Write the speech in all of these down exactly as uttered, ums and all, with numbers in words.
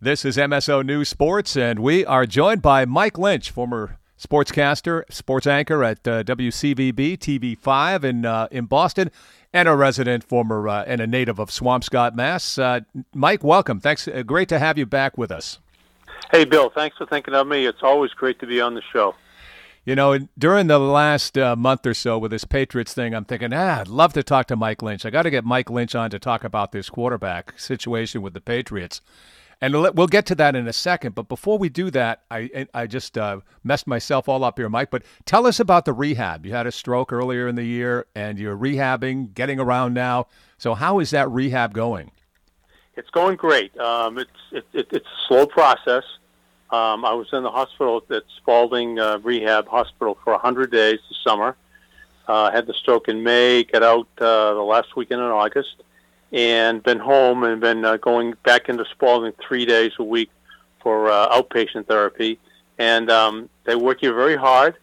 This is M S O News Sports, and we are joined by Mike Lynch, former sportscaster, sports anchor at uh, W C V B T V five in uh, in Boston, and a resident, former uh, and a native of Swampscott, Mass. Uh, Mike, welcome. Thanks. Uh, great to have you back with us. Hey, Bill. Thanks for thinking of me. It's always great to be on the show. You know, during the last uh, month or so with this Patriots thing, I'm thinking, ah, I'd love to talk to Mike Lynch. I got to get Mike Lynch on to talk about this quarterback situation with the Patriots. And we'll get to that in a second. But before we do that, I I just uh, messed myself all up here, Mike. But tell us about the rehab. You had a stroke earlier in the year, and you're rehabbing, getting around now. So how is that rehab going? It's going great. Um, it's it, it, it's a slow process. Um, I was in the hospital at Spalding uh, Rehab Hospital for one hundred days this summer. Uh, had the stroke in May, got out uh, the last weekend in August, and been home and been uh, going back into Spalding three days a week for uh, outpatient therapy. And um, they work you very hard.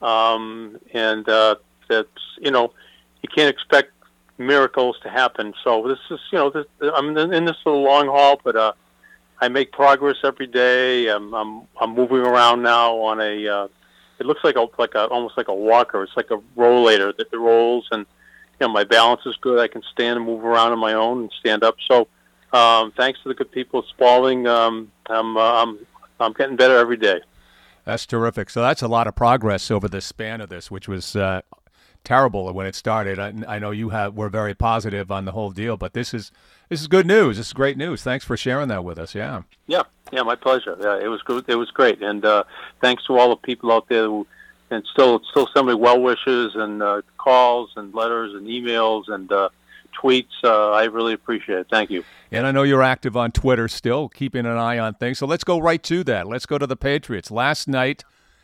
Um, and uh, that's, you know, you can't expect miracles to happen. So this is, you know, this, I'm in this for the long haul, but uh, I make progress every day. I'm, I'm, I'm moving around now on a, uh, it looks like a, like a, almost like a walker. It's like a rollator that rolls, and you know, my balance is good. I can stand and move around on my own and stand up. So, um, thanks to the good people at Spalding, um, I'm, uh, I'm, I'm getting better every day. That's terrific. So that's a lot of progress over the span of this, which was uh, terrible when it started. I, I know you have were very positive on the whole deal, but this is this is good news. This is great news. Thanks for sharing that with us. Yeah. Yeah. Yeah. My pleasure. Yeah, it was good. It was great, and uh, thanks to all the people out there who. And still, still send me well wishes and uh, calls and letters and emails and uh, tweets. Uh, I really appreciate it. Thank you. And I know you're active on Twitter still, keeping an eye on things. So let's go right to that. Let's go to the Patriots. Last night,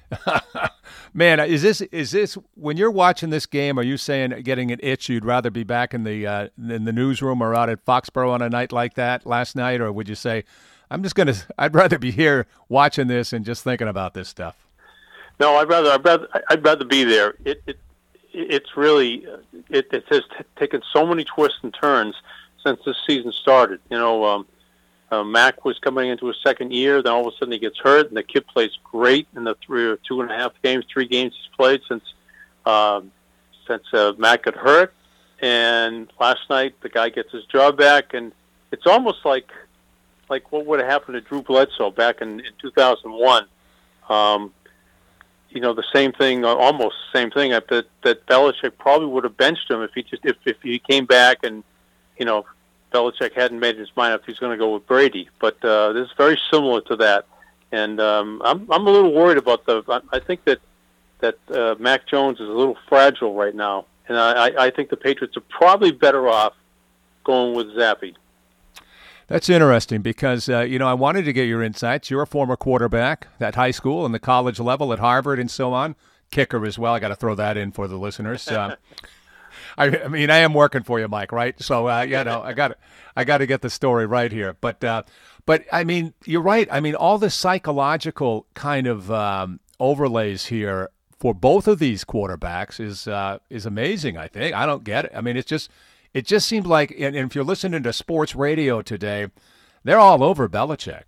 man, is this is this when you're watching this game? Are you saying getting an itch? You'd rather be back in the uh, in the newsroom or out at Foxborough on a night like that last night, or would you say, I'm just gonna? I'd rather be here watching this and just thinking about this stuff. No, I'd rather I'd rather I'd rather be there. It it it's really it it has t- taken so many twists and turns since this season started. You know, um, uh, Mac was coming into his second year, then all of a sudden he gets hurt, and the kid plays great in the three or two and a half games, three games he's played since um, since uh, Mac got hurt. And last night the guy gets his job back, and it's almost like like what would have happened to Drew Bledsoe back in, in two thousand one. Um, You know, the same thing, almost the same thing. That that Belichick probably would have benched him if he just if, if he came back and, you know, Belichick hadn't made his mind up if he's going to go with Brady. But uh, this is very similar to that, and um, I'm I'm a little worried about the. I, I think that that uh, Mac Jones is a little fragile right now, and I, I think the Patriots are probably better off going with Zappe. That's interesting because, uh, you know, I wanted to get your insights. You're a former quarterback at high school and the college level at Harvard and so on. Kicker as well. I got to throw that in for the listeners. Uh, I, I mean, I am working for you, Mike, right? So, uh, you know, I got I got to get the story right here. But, uh, but I mean, you're right. I mean, all the psychological kind of um, overlays here for both of these quarterbacks is uh, is amazing, I think. I don't get it. I mean, it's just – It just seemed like, and if you're listening to sports radio today, they're all over Belichick.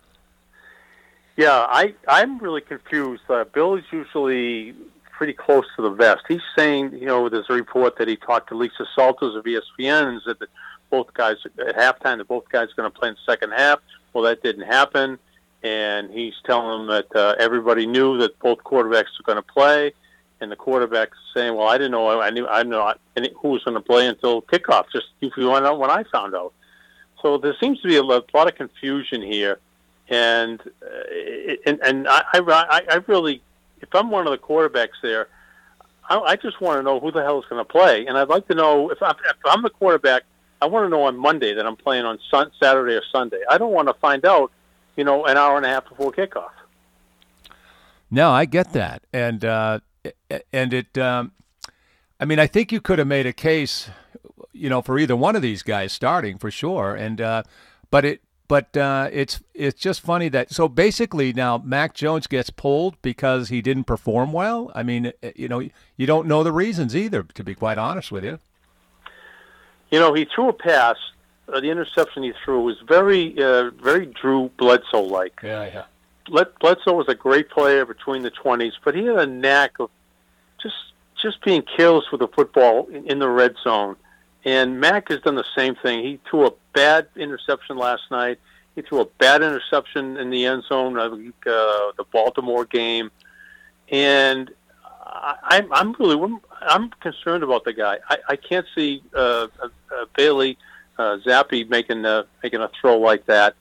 Yeah, I, I'm really confused. Uh, Bill is usually pretty close to the vest. He's saying, you know, there's a report that he talked to Lisa Salters of E S P N and said that both guys, at halftime, that both guys are going to play in the second half. Well, that didn't happen. And he's telling them that uh, everybody knew that both quarterbacks were going to play. And the quarterback's saying, "Well, I didn't know. I knew. I didn't know who was going to play until kickoff. Just if you want out when I found out." So there seems to be a lot of confusion here, and uh, and and I, I I really, if I'm one of the quarterbacks there, I, I just want to know who the hell is going to play, and I'd like to know if I'm, if I'm the quarterback. I want to know on Monday that I'm playing on sun, Saturday or Sunday. I don't want to find out, you know, an hour and a half before kickoff. No, I get that, and. Uh... And it, um, I mean, I think you could have made a case, you know, for either one of these guys starting for sure. And, uh, but it, but uh, it's it's just funny that so basically now Mac Jones gets pulled because he didn't perform well. I mean, you know, you don't know the reasons either, to be quite honest with you. You know, he threw a pass uh, the interception he threw was very, uh, very Drew Bledsoe-like. Yeah, yeah. Bled- Bledsoe was a great player between the twenties, but he had a knack of just just being careless with the football in, in the red zone. And Mac has done the same thing. He threw a bad interception last night. He threw a bad interception in the end zone, I think, uh, the Baltimore game. And I, I'm, I'm really I'm concerned about the guy. I, I can't see uh, uh, Bailey uh, Zappi making uh, making a throw like that.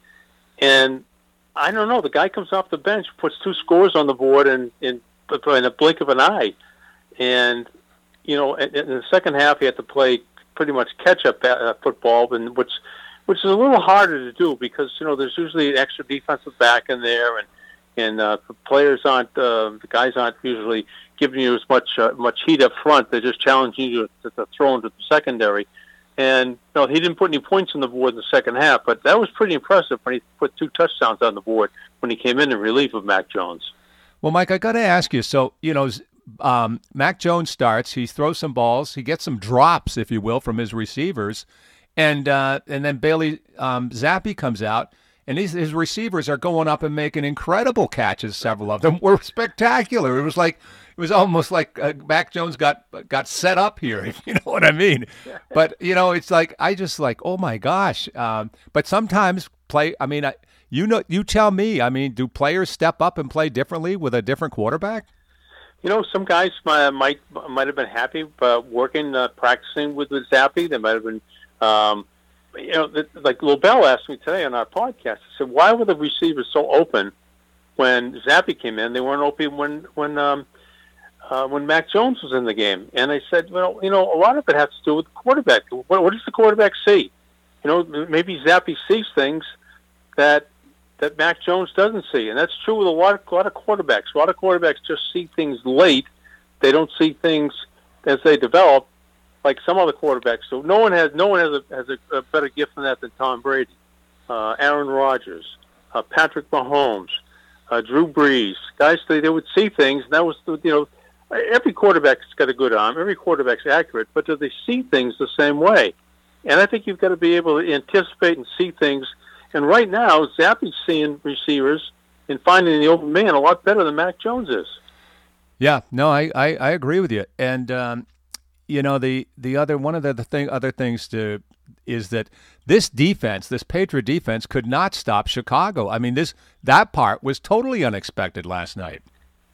And I don't know. The guy comes off the bench, puts two scores on the board in in, in a blink of an eye. And, you know, in, in the second half, he had to play pretty much catch-up uh, football, and which which is a little harder to do because, you know, there's usually an extra defensive back in there, and and uh, the players aren't, uh, the guys aren't usually giving you as much uh, much heat up front. They're just challenging you to, to throw into the secondary. And, no, he didn't put any points on the board in the second half, but that was pretty impressive when he put two touchdowns on the board when he came in in relief of Mac Jones. Well, Mike, I got to ask you, so, you know, um, Mac Jones starts, he throws some balls, he gets some drops, if you will, from his receivers, and uh, and then Bailey um, Zappi comes out, and his, his receivers are going up and making incredible catches. Several of them were spectacular. It was like it was almost like uh, Mac Jones got got set up here, if you know what I mean. But you know, it's like I just like, oh my gosh. Um, but sometimes play. I mean, I, you know, you tell me. I mean, do players step up and play differently with a different quarterback? You know, some guys might might, might have been happy uh, working, uh, practicing with, with Zappi. They might have been. Um, you know, like Lobel asked me today on our podcast. He said, "Why were the receivers so open when Zappi came in? They weren't open when when um, uh, when Mac Jones was in the game." And I said, "Well, you know, a lot of it has to do with the quarterback. What, what does the quarterback see? You know, maybe Zappi sees things that that Mac Jones doesn't see, and that's true with a lot of a lot of quarterbacks. A lot of quarterbacks just see things late; they don't see things as they develop, like some other quarterbacks. So no one has no one has a has a, a better gift than that than Tom Brady, uh, Aaron Rodgers, uh, Patrick Mahomes, uh, Drew Brees. Guys, they, they would see things, and that was the, you know, every quarterback's got a good arm, every quarterback's accurate, but do they see things the same way? And I think you've got to be able to anticipate and see things. And right now, Zappi's seeing receivers and finding the open man a lot better than Mac Jones is. Yeah, no, I, I, I agree with you. And um, you know, the the other one of the, the thing other things to is that this defense, this Patriot defense, could not stop Chicago. I mean, this that part was totally unexpected last night.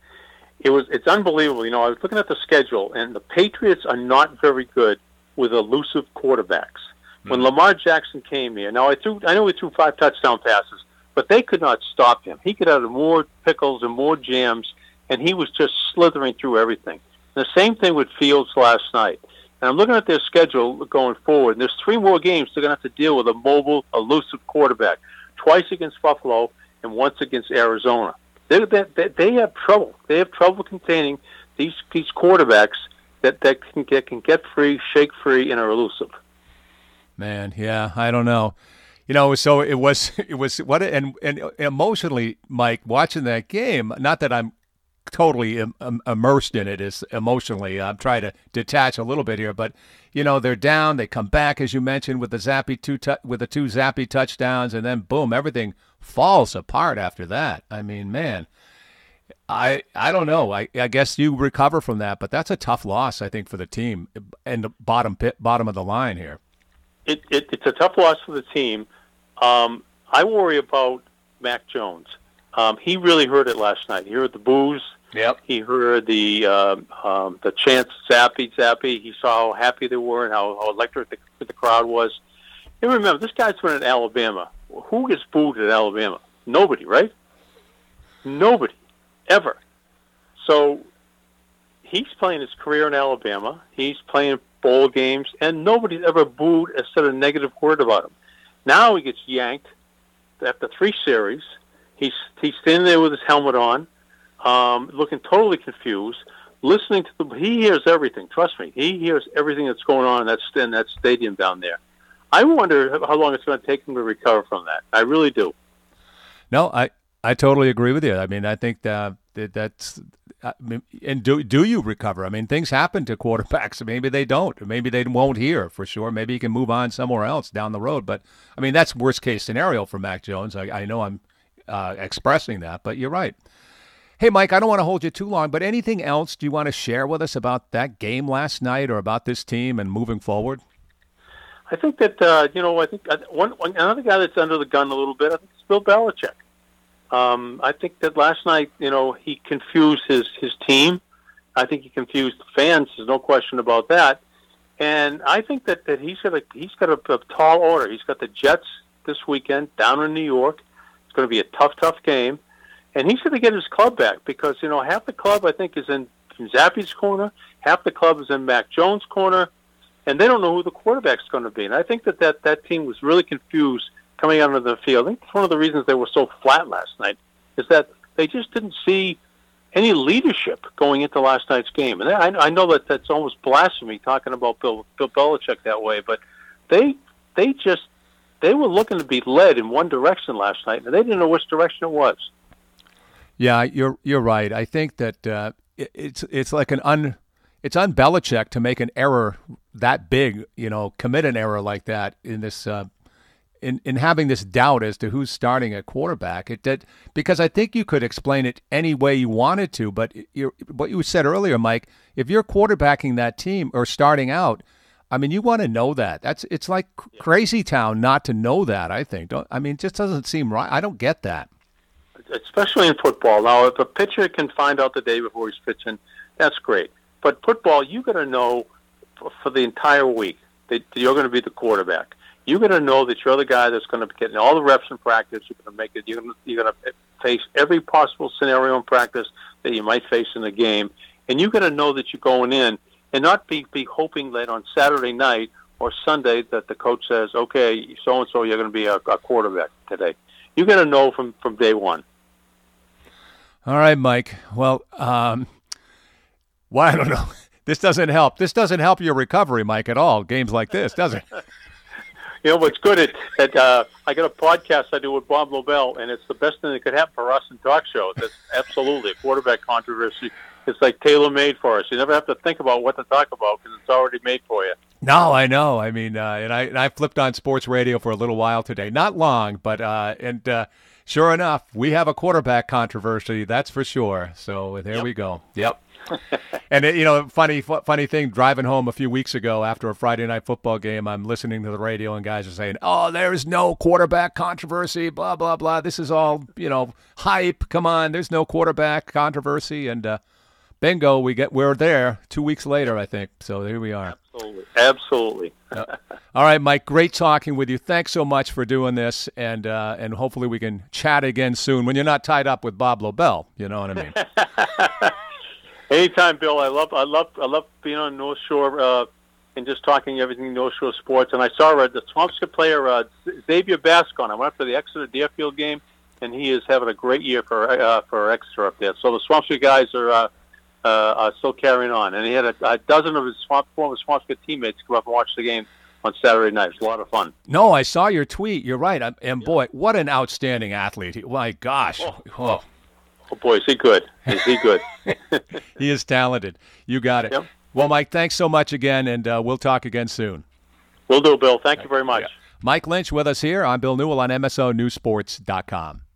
It was it's unbelievable. You know, I was looking at the schedule, and the Patriots are not very good with elusive quarterbacks. When Lamar Jackson came here, now I threw, I know he threw five touchdown passes, but they could not stop him. He could have more pickles and more jams, and he was just slithering through everything. And the same thing with Fields last night. And I'm looking at their schedule going forward, and there's three more games they're going to have to deal with a mobile, elusive quarterback, twice against Buffalo and once against Arizona. They, they, they have trouble. They have trouble containing these these quarterbacks that, that can get can get free, shake free, and are elusive. Man, yeah, I don't know. You know, so it was, it was what, and and emotionally, Mike, watching that game. Not that I'm totally im- im- immersed in it, is emotionally. I'm trying to detach a little bit here, but you know, they're down. They come back, as you mentioned, with the Zappi two tu- with the two Zappi touchdowns, and then boom, everything falls apart after that. I mean, man, I I don't know. I I guess you recover from that, but that's a tough loss, I think, for the team and the bottom pit, bottom of the line here. It, it, it's a tough loss for the team. Um, I worry about Mac Jones. Um, he really heard it last night. He heard the boos. Yep. He heard the um, um, the chants, Zappi, Zappi. He saw how happy they were and how, how electric the, the crowd was. And remember, this guy's been in Alabama. Who gets booed at Alabama? Nobody, right? Nobody, ever. So he's playing his career in Alabama. He's playing bowl games, and nobody's ever booed or said a negative word about him. Now he gets yanked after three series. He's he's standing there with his helmet on, um, looking totally confused, listening to the. He hears everything. Trust me, he hears everything that's going on in that in that stadium down there. I wonder how long it's going to take him to recover from that. I really do. No, I I totally agree with you. I mean, I think that, that that's uh, and do do you recover? I mean, things happen to quarterbacks. Maybe they don't. Maybe they won't hear for sure. Maybe he can move on somewhere else down the road. But I mean, that's worst case scenario for Mac Jones. I, I know I'm uh, expressing that, but you're right. Hey, Mike, I don't want to hold you too long, but anything else do you want to share with us about that game last night or about this team and moving forward? I think that, uh, you know, I think one, one another guy that's under the gun a little bit, I think it's Bill Belichick. Um, I think that last night, you know, he confused his, his team. I think he confused the fans. There's no question about that. And I think that, that he's got a he's got a, a tall order. He's got the Jets this weekend down in New York. It's going to be a tough, tough game. And he's going to get his club back because, you know, half the club, I think, is in Zappi's corner. Half the club is in Mac Jones' corner. And they don't know who the quarterback's going to be. And I think that that, that team was really confused coming out of the field. I think it's one of the reasons they were so flat last night is that they just didn't see any leadership going into last night's game. And I, I know that that's almost blasphemy talking about Bill, Bill Belichick that way, but they they just they were looking to be led in one direction last night, and they didn't know which direction it was. Yeah, you're you're right. I think that uh, it, it's it's like an un it's un Belichick to make an error that big, you know, commit an error like that in this uh, in in having this doubt as to who's starting at quarterback. It did because I think you could explain it any way you wanted to, but you're, what you said earlier, Mike, if you're quarterbacking that team or starting out, I mean, you want to know that. That's it's like crazy town not to know that. I think. Don't I mean, it just doesn't seem right. I don't get that. Especially in football. Now, if a pitcher can find out the day before he's pitching, that's great. But football, you got to know for, for the entire week that you're going to be the quarterback. You got to know that you're the guy that's going to be getting all the reps in practice. You're going to make it. You're going to, you're going to face every possible scenario in practice that you might face in the game, and you got to know that you're going in and not be be hoping that on Saturday night or Sunday that the coach says, "Okay, so and so, you're going to be a, a quarterback today." You got to know from from day one. All right, Mike. Well, um, well, I don't know. This doesn't help. This doesn't help your recovery, Mike, at all. Games like this, does it? You know what's good at, at uh, I got a podcast I do with Bob Lobel, and it's the best thing that could happen for us in talk shows. That's absolutely a quarterback controversy. It's like tailor made for us. You never have to think about what to talk about because it's already made for you. No, I know. I mean, uh, and I and I flipped on sports radio for a little while today. Not long, but uh, and uh, sure enough, we have a quarterback controversy. That's for sure. So there yep. we go. Yep. And it, you know, funny funny thing. Driving home a few weeks ago after a Friday night football game, I'm listening to the radio, and guys are saying, "Oh, there's no quarterback controversy." Blah blah blah. This is all you know hype. Come on, there's no quarterback controversy, and uh, bingo, we get we're there two weeks later, I think. So here we are. Absolutely, absolutely. uh, all right, Mike. Great talking with you. Thanks so much for doing this, and uh, and hopefully we can chat again soon when you're not tied up with Bob Lobel. You know what I mean? Anytime, Bill. I love, I love, I love being on North Shore uh, and just talking everything North Shore sports. And I saw uh, the Swampscott player uh, Xavier Bascon. I went up to the Exeter Deerfield game, and he is having a great year for uh, for Exeter up there. So the Swampscott guys are uh, uh, are still carrying on. And he had a, a dozen of his Swamp, former Swampscott teammates come up and watch the game on Saturday night. It's a lot of fun. No, I saw your tweet. You're right. I'm, and boy, what an outstanding athlete! He, my gosh. Oh. Oh. Oh, boy, is he good. Is he good. He is talented. You got it. Yep. Well, Mike, thanks so much again, and uh, we'll talk again soon. Will do, Bill. Thank you very much. Yeah. Mike Lynch with us here. I'm Bill Newell on M S O News Sports dot com.